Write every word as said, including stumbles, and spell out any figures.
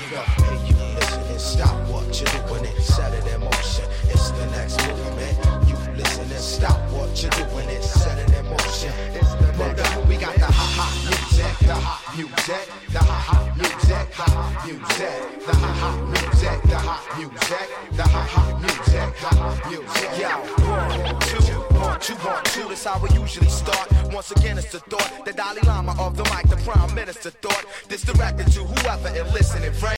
Yo, hey, you listen and stop what you're doing and set it in motion. It's the next movement. You listen and stop what you're doing and set it in motion. It's the next. We got the hot hot music, the hot music, the hot hot music, hot music, the hot hot music, the hot music, the hot hot music, hot music. Yo, one, two, one, two, one, two. That's how we usually start. Once again, it's the thought, the Dalai Lama of the mic, the Prime Minister thought. This directed to whoever and listening, right?